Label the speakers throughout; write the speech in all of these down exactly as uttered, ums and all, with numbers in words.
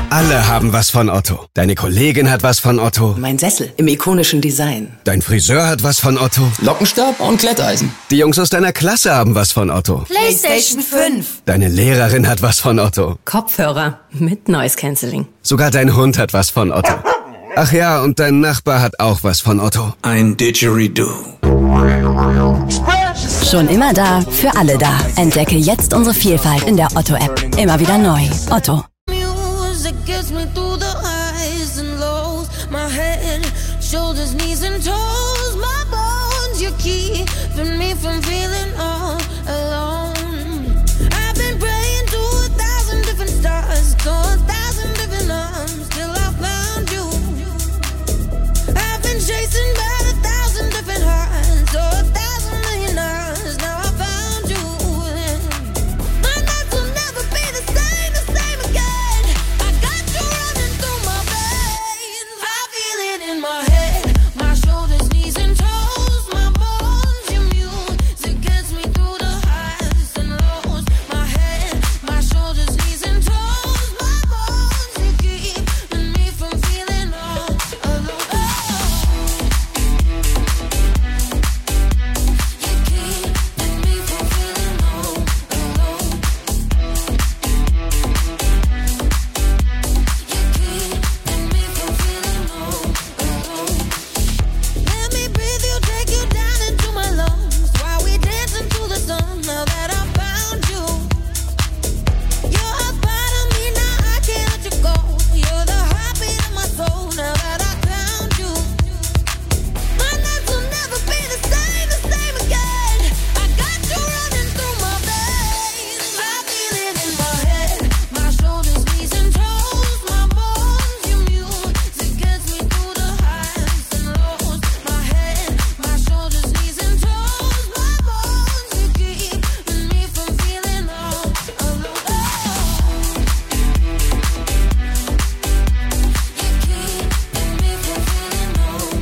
Speaker 1: Alle haben was von Otto. Deine Kollegin hat was von Otto.
Speaker 2: Mein Sessel im ikonischen Design.
Speaker 1: Dein Friseur hat was von Otto.
Speaker 3: Lockenstab und Glätteisen.
Speaker 1: Die Jungs aus deiner Klasse haben was von Otto.
Speaker 4: PlayStation fünf.
Speaker 1: Deine Lehrerin hat was von Otto.
Speaker 2: Kopfhörer mit Noise Cancelling.
Speaker 1: Sogar dein Hund hat was von Otto. Ach ja, und dein Nachbar hat auch was von Otto.
Speaker 3: Ein Didgeridoo.
Speaker 5: Schon immer da, für alle da. Entdecke jetzt unsere Vielfalt in der Otto-App. Immer wieder neu. Otto.
Speaker 6: Gets me through the highs and lows. My head, shoulders, knees and toes. My bones, you keeping me from feeling all alone. I've been praying to a thousand different stars, to a thousand different arms, till I found you. I've been chasing by a thousand different hearts, to a thousand million hours. Now I found you. My nights will never be the same, the same again. I got you running through my veins. I feel it in my head, my shoulders, knees and toes. My bones, your music gets me through the highs and lows. My head, my shoulders, knees and toes. My bones, you keeping me from feeling all alone. You keeping me from feeling all alone. Let me breathe you, take you down into my lungs while we dance into the sun. Now that I found you, you're a part of me, now I can't let you go. You're the heartbeat of my soul. Now that I found you, my nights will never be the same, the same again. I got you running through my veins. I feel it in my head, my shoulders, knees and toes. My bones, your music gets me through the highs and lows. My head, my shoulders, knees and toes. My bones, you keeping me from feeling all alone. You keeping me from feeling all alone.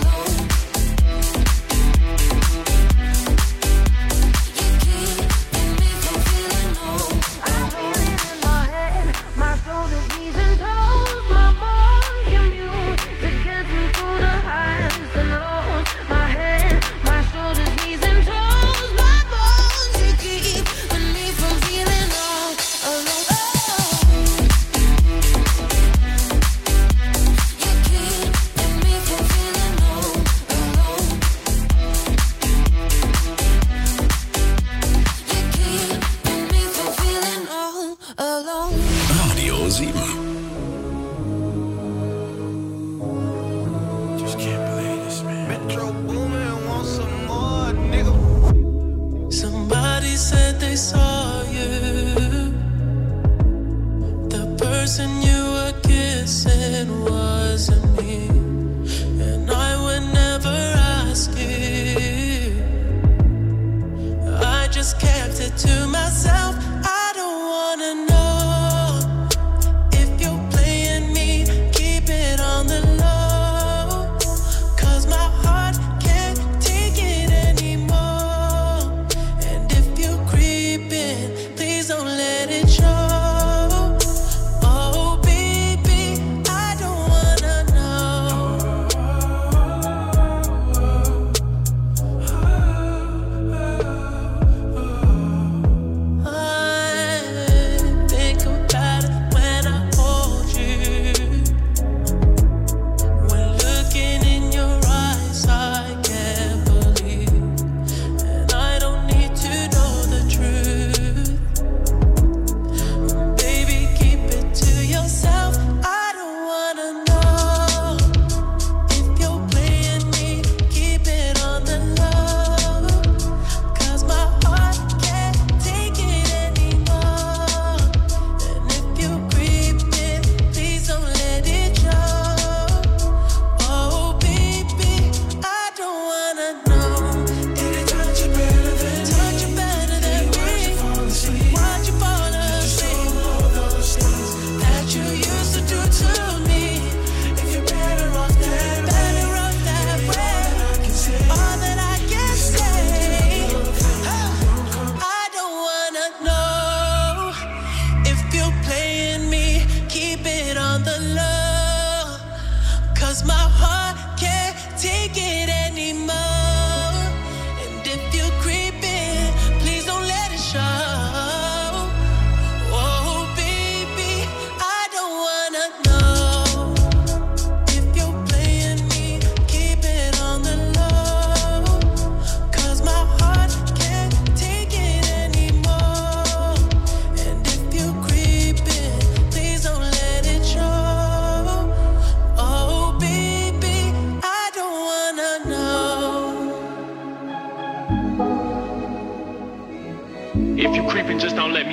Speaker 6: You keeping me from feeling all. I feel it in my head, my shoulders, knees and toes. My bones, your music gets me through the highs and lows. My head, my shoulders, knees and toes. My bones, you keeping me from feeling all alone. You keeping me from feeling all alone. You keeping me from feeling all alone.
Speaker 7: Radio sieben.
Speaker 8: Just can't believe this, man. Metro Boomin want some more, nigga.
Speaker 9: Somebody said they saw you. The person you were kissing wasn't me. And I would never ask you. I just kept it to myself. I don't wanna know if you're playing me. Keep it on the low. 'Cause my heart can't take it anymore. And if you're creeping, please don't let it show. Oh baby, I don't wanna know.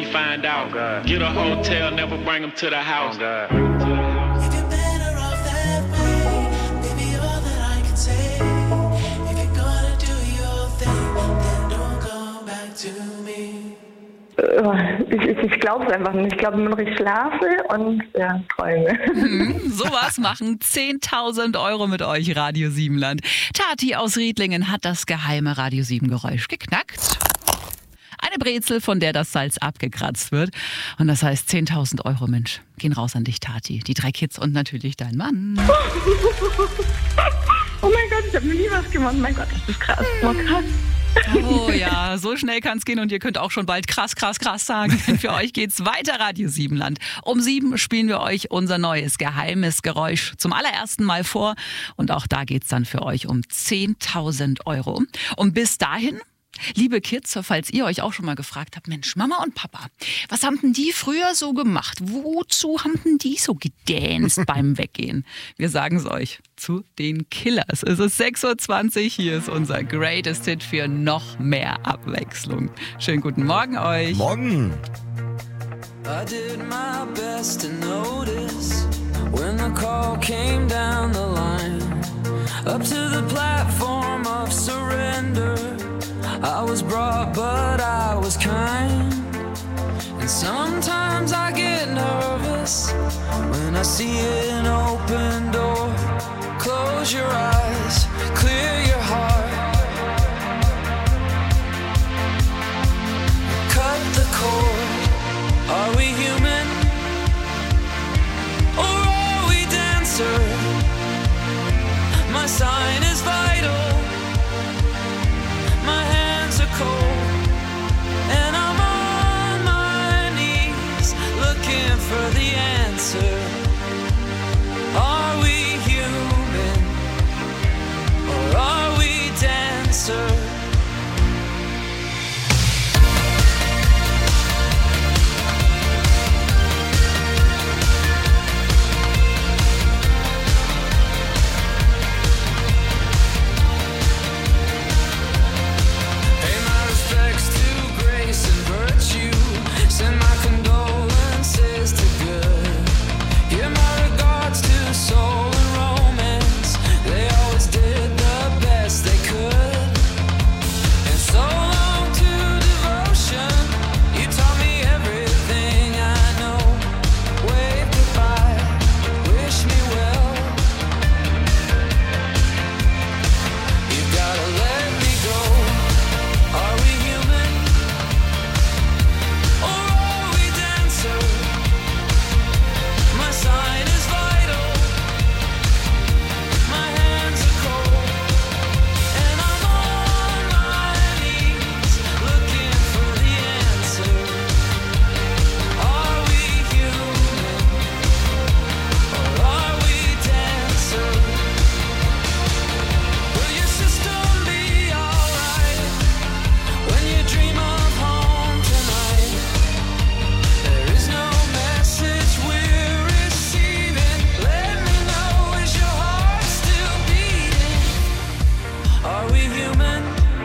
Speaker 4: find out. Oh, get a hotel, never bring them to the house.
Speaker 9: Oh,
Speaker 7: Ich, ich, ich glaube es einfach nicht. Ich glaube nur noch, ich schlafe und ja, träume.
Speaker 10: Mhm, sowas machen zehntausend Euro mit euch, Radio Siebenland. Tati aus Riedlingen hat das geheime Radio sieben Geräusch geknackt. Eine Brezel, von der das Salz abgekratzt wird. Und das heißt zehntausend Euro, Mensch. Gehen raus an dich, Tati. Die drei Kids und natürlich dein Mann.
Speaker 7: Oh mein Gott, ich habe mir nie was gemacht. Oh mein Gott, das ist krass. Oh, krass.
Speaker 10: Oh ja, so schnell kann es gehen und ihr könnt auch schon bald krass, krass, krass sagen. Denn für euch geht's weiter, Radio Siebenland. Um sieben spielen wir euch unser neues geheimes Geräusch zum allerersten Mal vor. Und auch da geht's dann für euch um zehntausend Euro. Und bis dahin, liebe Kids, falls ihr euch auch schon mal gefragt habt, Mensch, Mama und Papa, was haben denn die früher so gemacht? Wozu haben denn die so gedanced beim Weggehen? Wir sagen es euch, zu den Killers. Es ist sechs Uhr zwanzig, hier ist unser Greatest Hit für noch mehr Abwechslung. Schönen guten Morgen euch.
Speaker 11: Morgen.
Speaker 9: I did my best to notice when the call came down the line up to the platform of surrender. I was brought, but I was kind. And sometimes I get nervous when I see an open door. Close your eyes, clear your heart. Cut the cord. Are we human? Or are we dancer? My sign is vital. My hands are cold, and I'm on my knees looking for the answer. Are we human, or are we dancer? Send my condolences to good. Give my regards to soul and romance. They always did the best they could. And so long to devotion. You taught me everything I know. Wave goodbye, wish me well. You gotta let me go. Are we human? My sign is vital. My hands are cold, and I'm on my knees looking for the answer. Are we human, or are we dancer? Will your system be alright when you dream of home tonight? There is no message we're receiving. Let me know, is your heart still beating? Are we human,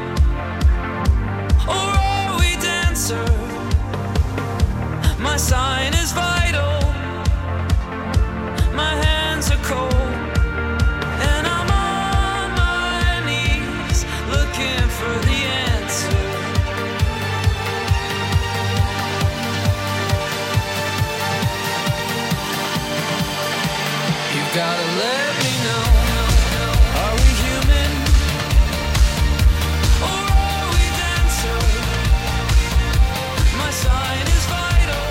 Speaker 9: or are we dancer? My sign is vital. My hands are cold, and I'm on my knees looking for the answer. You gotta let me know. Are we human, or are we dancer? My sign is vital.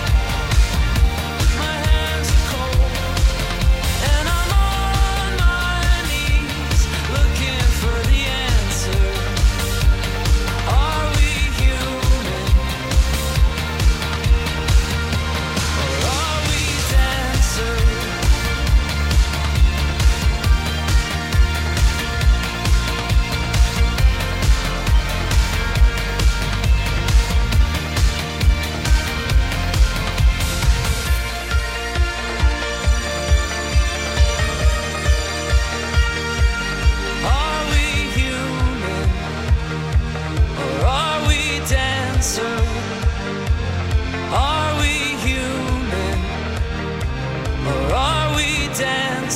Speaker 9: My hands are cold, and I'm on my knees looking for the answer. Are we human, or are we dancer?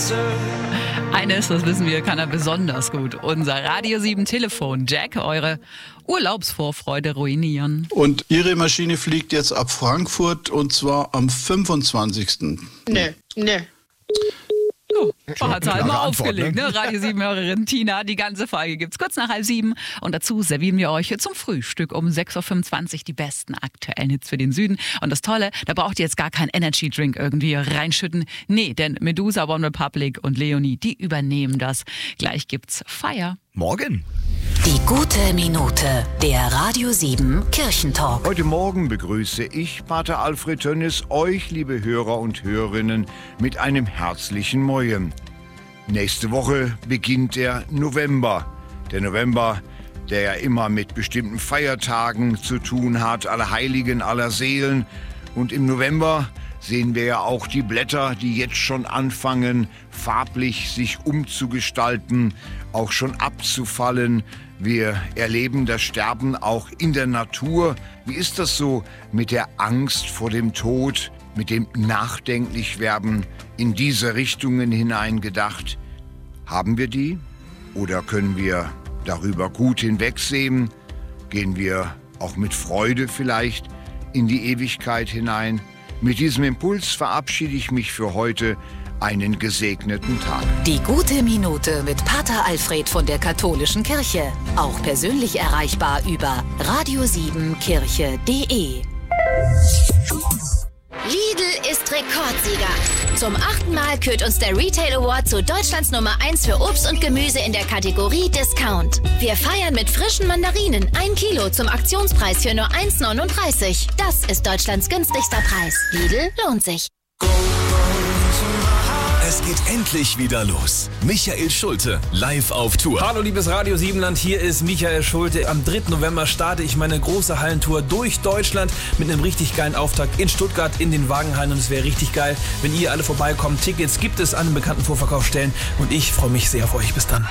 Speaker 8: deserve.
Speaker 10: Eines, das wissen wir, kann er besonders gut. Unser Radio sieben Telefon. Jack, eure Urlaubsvorfreude ruinieren.
Speaker 11: Und Ihre Maschine fliegt jetzt ab Frankfurt und zwar am fünfundzwanzigsten
Speaker 12: Nee, nee.
Speaker 10: Oh, hat halt mal
Speaker 13: Antwort,
Speaker 10: aufgelegt,
Speaker 13: ne?
Speaker 10: ne? Radio sieben-Hörerin Tina. Die ganze Folge gibt's kurz nach halb sieben. Und dazu servieren wir euch zum Frühstück um sechs Uhr fünfundzwanzig die besten aktuellen Hits für den Süden. Und das Tolle, da braucht ihr jetzt gar keinen Energy Drink irgendwie reinschütten. Nee, denn Medusa, One Republic und Leonie, die übernehmen das. Gleich gibt's Feier.
Speaker 13: Morgen.
Speaker 5: Die gute Minute, der Radio sieben Kirchentalk.
Speaker 14: Heute Morgen begrüße ich, Pater Alfred Tönnis, euch, liebe Hörer und Hörerinnen, mit einem herzlichen Moin. Nächste Woche beginnt der November. Der November, der ja immer mit bestimmten Feiertagen zu tun hat, Allerheiligen, aller Seelen. Und im November sehen wir ja auch die Blätter, die jetzt schon anfangen, farblich sich umzugestalten, auch schon abzufallen. Wir erleben das Sterben auch in der Natur. Wie ist das so mit der Angst vor dem Tod, mit dem Nachdenklichwerden in diese Richtungen hinein gedacht? Haben wir die? Oder können wir darüber gut hinwegsehen? Gehen wir auch mit Freude vielleicht in die Ewigkeit hinein? Mit diesem Impuls verabschiede ich mich für heute. Einen gesegneten Tag.
Speaker 5: Die gute Minute mit Pater Alfred von der Katholischen Kirche. Auch persönlich erreichbar über radio sieben kirche punkt de.
Speaker 15: Lidl ist Rekordsieger. Zum achten Mal kürt uns der Retail Award zu Deutschlands Nummer eins für Obst und Gemüse in der Kategorie Discount. Wir feiern mit frischen Mandarinen. Ein Kilo zum Aktionspreis für nur eins neununddreißig. Das ist Deutschlands günstigster Preis. Lidl lohnt sich.
Speaker 16: Es geht endlich wieder los. Michael Schulte, live auf Tour.
Speaker 17: Hallo liebes Radio Siebenland, hier ist Michael Schulte. Am dritten November starte ich meine große Hallentour durch Deutschland mit einem richtig geilen Auftakt in Stuttgart in den Wagenhallen. Und es wäre richtig geil, wenn ihr alle vorbeikommt. Tickets gibt es an den bekannten Vorverkaufsstellen und ich freue mich sehr auf euch. Bis dann.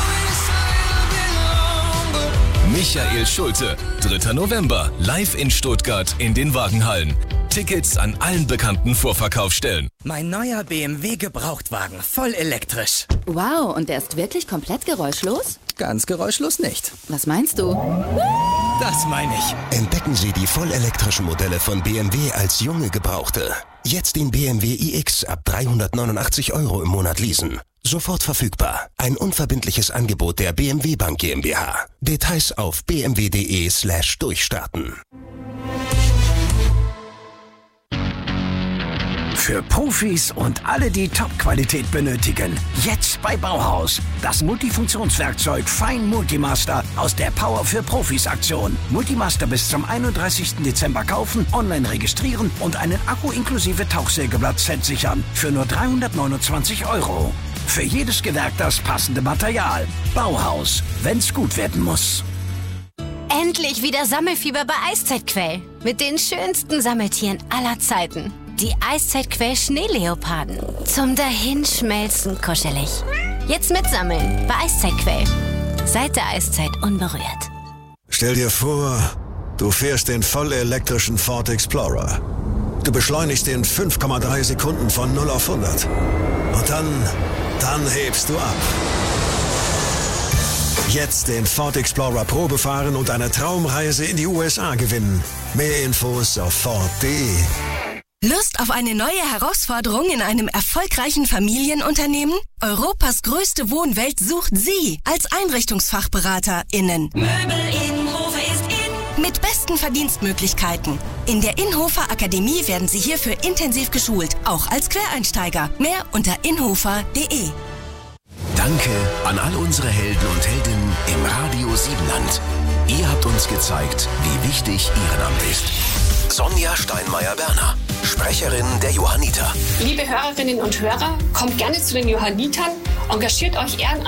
Speaker 16: Michael Schulte, dritter November, live in Stuttgart in den Wagenhallen. Tickets an allen bekannten Vorverkaufsstellen.
Speaker 18: Mein neuer B M W Gebrauchtwagen, voll elektrisch.
Speaker 19: Wow, und der ist wirklich komplett geräuschlos?
Speaker 18: Ganz geräuschlos nicht.
Speaker 19: Was meinst du?
Speaker 18: Das meine ich.
Speaker 20: Entdecken Sie die vollelektrischen Modelle von B M W als junge Gebrauchte. Jetzt den B M W iX ab dreihundertneunundachtzig Euro im Monat leasen. Sofort verfügbar. Ein unverbindliches Angebot der B M W Bank GmbH. Details auf b m w punkt de slash durchstarten.
Speaker 21: Für Profis und alle, die Top-Qualität benötigen. Jetzt bei Bauhaus. Das Multifunktionswerkzeug Fine Multimaster aus der Power für Profis Aktion. Multimaster bis zum einunddreißigsten Dezember kaufen, online registrieren und einen Akku inklusive Tauchsägeblatt-Set sichern. Für nur dreihundertneunundzwanzig Euro. Für jedes Gewerk das passende Material. Bauhaus, wenn's gut werden muss.
Speaker 15: Endlich wieder Sammelfieber bei Eiszeitquell. Mit den schönsten Sammeltieren aller Zeiten. Die Eiszeitquell-Schneeleoparden. Zum Dahinschmelzen kuschelig. Jetzt mitsammeln bei Eiszeitquell. Seit der Eiszeit unberührt.
Speaker 22: Stell dir vor, du fährst den vollelektrischen Ford Explorer. Du beschleunigst in fünf Komma drei Sekunden von null auf hundert. Und dann, dann hebst du ab. Jetzt den Ford Explorer Probe fahren und eine Traumreise in die U S A gewinnen. Mehr Infos auf ford punkt de.
Speaker 23: Lust auf eine neue Herausforderung in einem erfolgreichen Familienunternehmen? Europas größte Wohnwelt sucht Sie als EinrichtungsfachberaterInnen.
Speaker 24: Möbel Innhofer ist in.
Speaker 23: Mit besten Verdienstmöglichkeiten. In der Inhofer Akademie werden Sie hierfür intensiv geschult, auch als Quereinsteiger. Mehr unter inhofer punkt de.
Speaker 16: Danke an all unsere Helden und Heldinnen im Radio Siebenland. Ihr habt uns gezeigt, wie wichtig Ehrenamt ist. Sonja Steinmeier-Berner, Sprecherin der Johanniter.
Speaker 25: Liebe Hörerinnen und Hörer, kommt gerne zu den Johannitern, engagiert euch ehrenamtlich